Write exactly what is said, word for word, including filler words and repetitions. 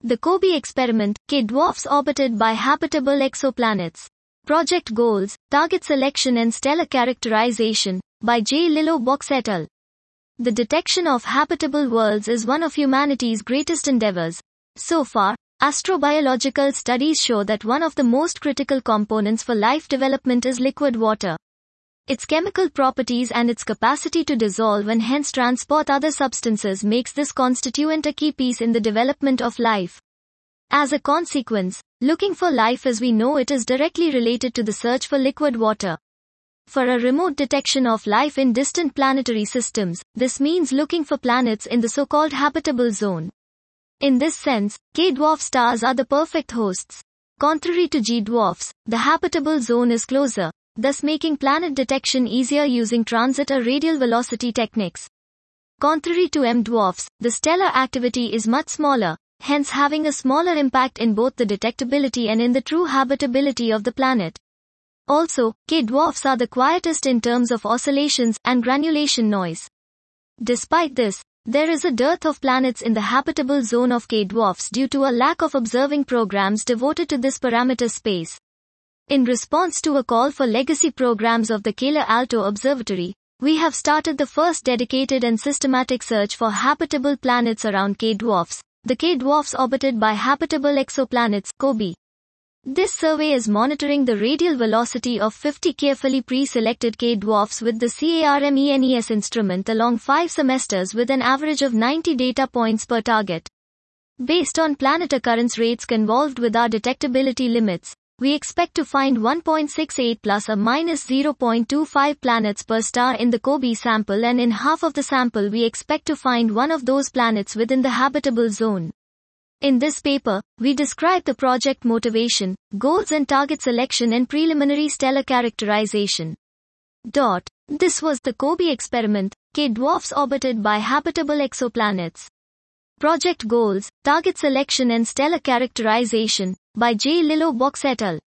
The COBE experiment, K-dwarfs orbited by habitable exoplanets. Project goals, target selection and stellar characterization, by J. Lillo-Box et al. The detection of habitable worlds is one of humanity's greatest endeavors. So far, astrobiological studies show that one of the most critical components for life development is liquid water. Its chemical properties and its capacity to dissolve and hence transport other substances makes this constituent a key piece in the development of life. As a consequence, looking for life as we know it is directly related to the search for liquid water. For a remote detection of life in distant planetary systems, this means looking for planets in the so-called habitable zone. In this sense, K-dwarf stars are the perfect hosts. Contrary to G-dwarfs, the habitable zone is closer, thus making planet detection easier using transit or radial velocity techniques. Contrary to M-dwarfs, the stellar activity is much smaller, hence having a smaller impact in both the detectability and in the true habitability of the planet. Also, K-dwarfs are the quietest in terms of oscillations and granulation noise. Despite this, there is a dearth of planets in the habitable zone of K-dwarfs due to a lack of observing programs devoted to this parameter space. In response to a call for legacy programs of the Calar Alto Observatory, we have started the first dedicated and systematic search for habitable planets around K-dwarfs, the K-dwarfs orbited by habitable exoplanets, COBE. This survey is monitoring the radial velocity of fifty carefully pre-selected K-dwarfs with the CARMENES instrument along five semesters with an average of ninety data points per target. Based on planet occurrence rates convolved with our detectability limits, we expect to find one point six eight plus or minus zero point two five planets per star in the COBE sample, and in half of the sample we expect to find one of those planets within the habitable zone. In this paper, we describe the project motivation, goals and target selection and preliminary stellar characterization. Dot. This was the COBE experiment, K-dwarfs orbited by habitable exoplanets. Project goals, target selection and stellar characterization, by J. Lillo-Box et al.